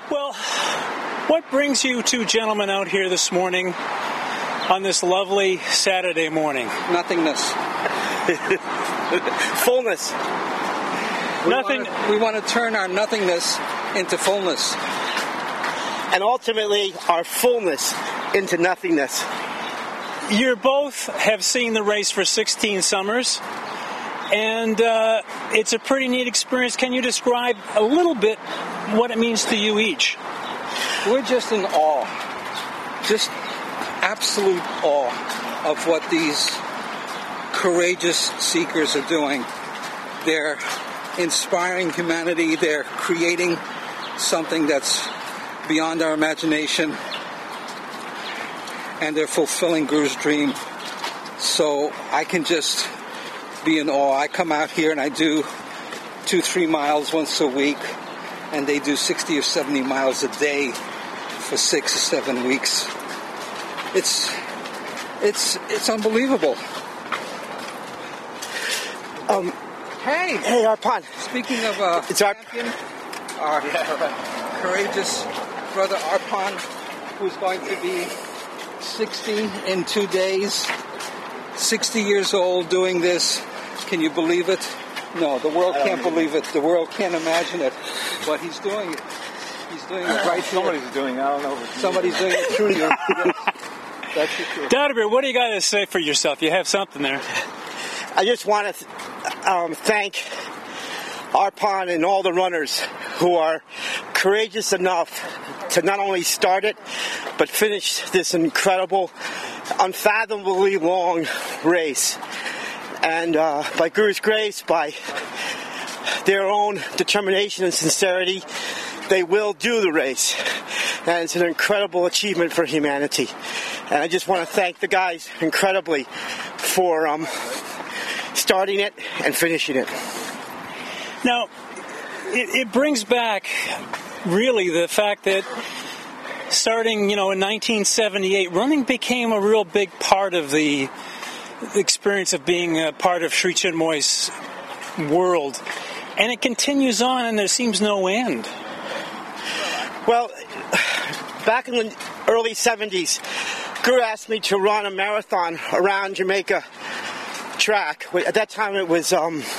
Well, what brings you two gentlemen out here this morning on this lovely Saturday morning? Nothingness. Fullness. We want to turn our nothingness into fullness. And ultimately, our fullness into nothingness. You both have seen the race for 16 summers, and it's a pretty neat experience. Can you describe a little bit what it means to you each? We're just in awe, just absolute awe of what these courageous seekers are doing. They're inspiring humanity. They're creating something that's beyond our imagination, and they're fulfilling Guru's dream. So I can just be in awe. I come out here and I do 2-3 miles once a week, and they do 60 or 70 miles a day for 6 or 7 weeks. It's unbelievable. Hey, Arpan. Speaking of champion, our courageous brother Arpan, who's going to be 60 in 2 days, 60 years old doing this. Can you believe it? No, the world can't believe it. The world can't imagine it. But he's doing it. He's doing it right here. Somebody's doing it. I don't know. Somebody's doing it through you. Yes. That's the truth. Dadabir, what do you got to say for yourself? You have something there. I just want to thank Arpan and all the runners who are courageous enough to not only start it, but finish this incredible, unfathomably long race. And by Guru's grace, by their own determination and sincerity, they will do the race. And it's an incredible achievement for humanity. And I just want to thank the guys incredibly for starting it and finishing it. Now, it brings back really the fact that starting, in 1978, running became a real big part of the experience of being a part of Sri Chinmoy's world. And it continues on, and there seems no end. Well, back in the early 70s, Guru asked me to run a marathon around Jamaica track. At that time, it was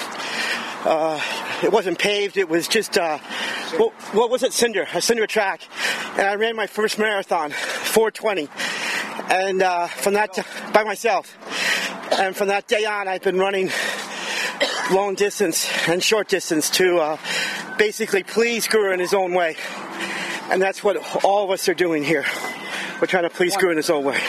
it wasn't paved. It was just what was it? A cinder track. And I ran my first marathon, 4:20, and from that by myself. And from that day on, I've been running long distance and short distance to basically please Guru in his own way. And that's what all of us are doing here. We're trying to please Guru in his own way.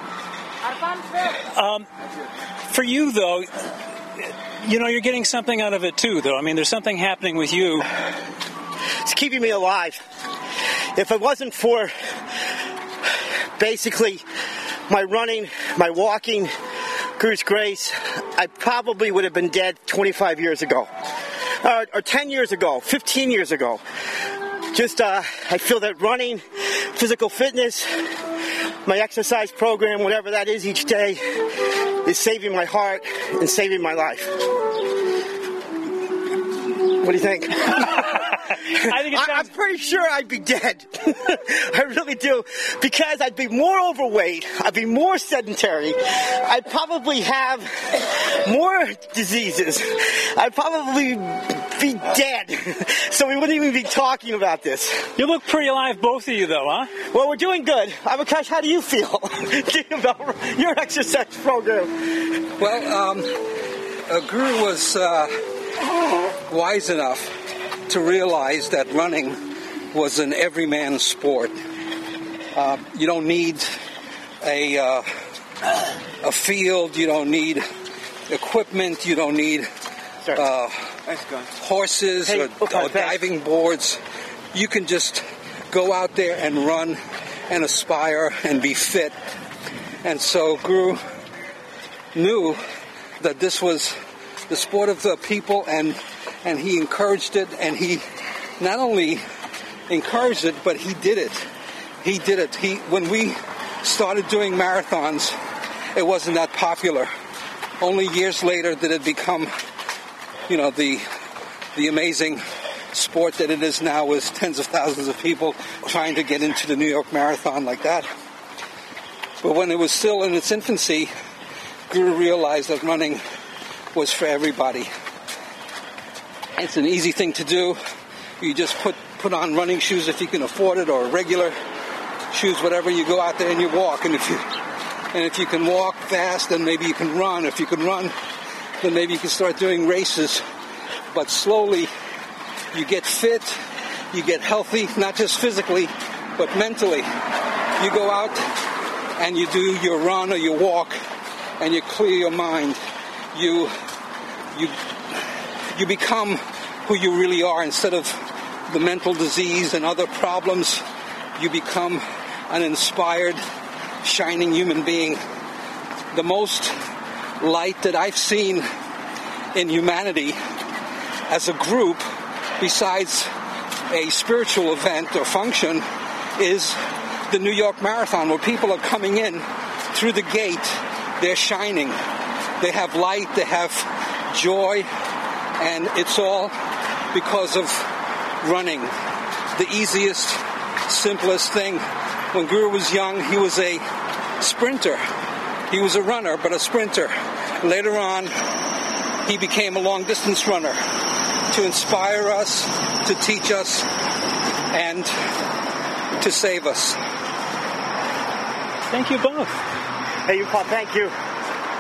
For you, though, you're getting something out of it, too, though. I mean, there's something happening with you. It's keeping me alive. If it wasn't for basically my running, my walking, Guru's grace, I probably would have been dead 25 years ago. Or 10 years ago, 15 years ago. Just, I feel that running, physical fitness, my exercise program, whatever that is each day, is saving my heart and saving my life. What do you think? I'm pretty sure I'd be dead. I really do. Because I'd be more overweight. I'd be more sedentary. I'd probably have more diseases. I'd probably be dead. So we wouldn't even be talking about this. You look pretty alive, both of you, though, huh? Well, we're doing good. Avakash, how do you feel about your exercise program? Well, Guru was wise enough to realize that running was an everyman sport. You don't need a field. You don't need equipment. You don't need horses or diving boards. You can just go out there and run and aspire and be fit. And so Guru knew that this was the sport of the people, and he encouraged it, and he not only encouraged it, but he did it. He did it. When we started doing marathons, it wasn't that popular. Only years later did it become, the amazing sport that it is now, with tens of thousands of people trying to get into the New York Marathon like that. But when it was still in its infancy, Guru realized that running was for everybody. It's an easy thing to do. You just put on running shoes if you can afford it, or regular shoes, whatever. You go out there and you walk. And if you can walk fast, then maybe you can run. If you can run, then maybe you can start doing races. But slowly, you get fit, you get healthy, not just physically, but mentally. You go out and you do your run or your walk, and you clear your mind. You become who you really are. Instead of the mental disease and other problems, you become an inspired, shining human being. The most light that I've seen in humanity as a group, besides a spiritual event or function, is the New York Marathon, where people are coming in through the gate. They're shining. They have light. They have joy. And it's all because of running. The easiest, simplest thing. When Guru was young, he was a sprinter. He was a runner, but a sprinter. Later on, he became a long-distance runner to inspire us, to teach us, and to save us. Thank you both. Hey, you, Paul, thank you.